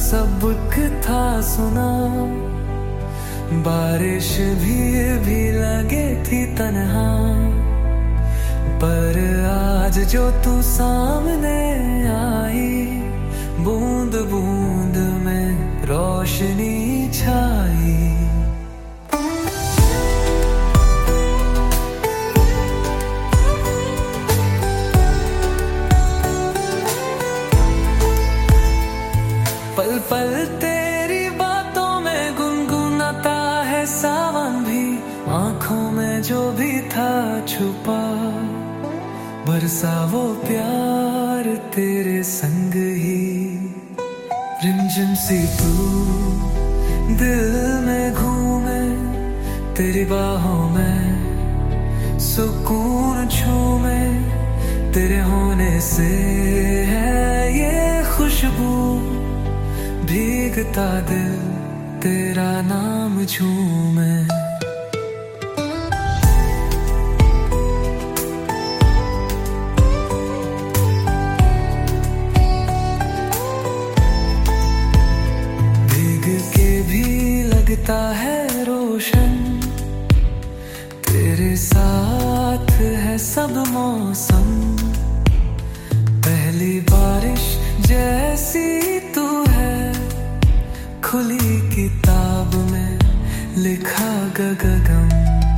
सबक था सुना, बारिश भी लगे थी तन्हा, पर आज जो तू सामने आई, बूंद बूंद में रोशनी छाई। पल पल तेरी बातों में गुनगुनाता है सावन भी, आंखों में जो भी था छुपा, बरसा वो प्यार तेरे संग ही। रिमझिम सी तू दिल में घूमे, तेरी बाहों में सुकून झूमे, तेरे होने से है ये खुशबू, भीगता दिल तेरा नाम झूमे। भीग के भी लगता है रोशन, तेरे साथ है सब मौसम, पहली बारिश जैसी तू है, खुली किताब में लिखा गगन।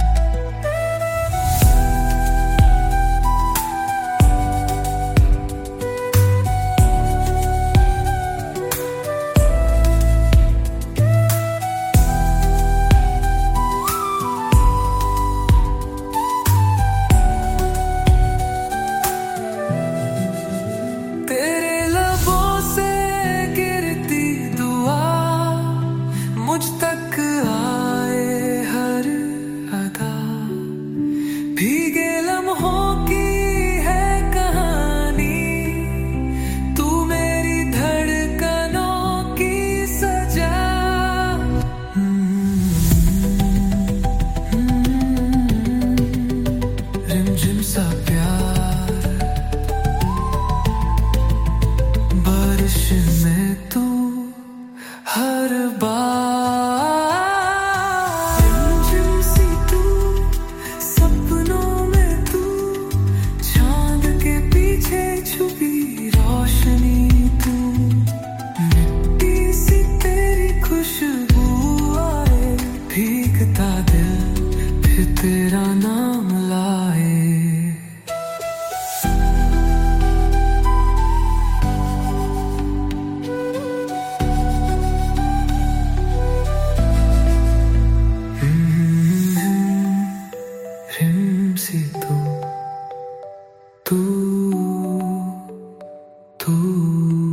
मुझ तक आए हर अदा, भीगे लम्हों की है कहानी, तू मेरी धड़कनों की सजा। रिमझिम सा प्यार, बारिश में तू हर बार। भीगता दिल फिर तेरा नाम लाए। रिम सी तू